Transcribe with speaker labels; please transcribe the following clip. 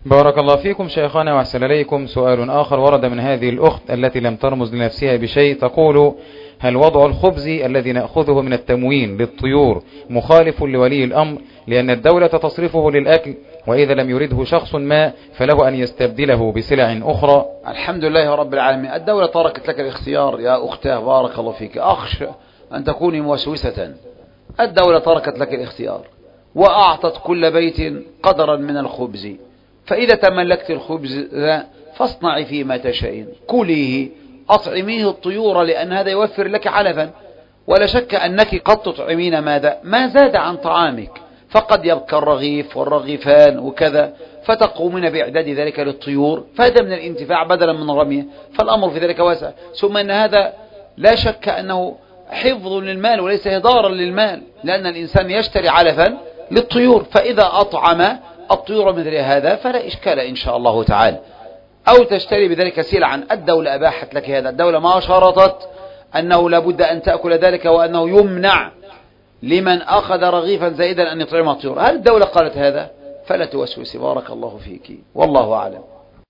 Speaker 1: بارك الله فيكم شيخنا وأحسن إليكم. سؤال آخر ورد من هذه الأخت التي لم ترمز لنفسها بشيء، تقول: هل وضع الخبز الذي نأخذه من التموين للطيور مخالف لولي الأمر، لأن الدولة تصرفه للأكل، وإذا لم يرده شخص ما فله أن يستبدله بسلع أخرى؟
Speaker 2: الحمد لله رب العالمين. الدولة تركت لك الاختيار يا أختاه، بارك الله فيك. أخشى أن تكوني موسوسة. الدولة تركت لك الاختيار وأعطت كل بيت قدرا من الخبز، فإذا تملكت الخبز فاصنعي فيما تشائين، كليه، أطعميه الطيور، لأن هذا يوفر لك علفا، ولا شك أنك قد تطعمين ماذا ما زاد عن طعامك، فقد يبقى الرغيف والرغيفان وكذا، فتقومين بإعداد ذلك للطيور، فهذا من الانتفاع بدلا من رميه، فالأمر في ذلك واسع. ثم أن هذا لا شك أنه حفظ للمال وليس هدارا للمال، لأن الإنسان يشتري علفا للطيور، فإذا أطعم الطيور مثل هذا فلا إشكال إن شاء الله تعالى. أو تشتري بذلك سلعا، الدولة أباحت لك هذا، الدولة ما شرطت أنه لابد أن تأكل ذلك وأنه يمنع لمن أخذ رغيفا زائدا أن يطعم الطيور. هل الدولة قالت هذا؟ فلا توسوسي، بارك الله فيك، والله أعلم.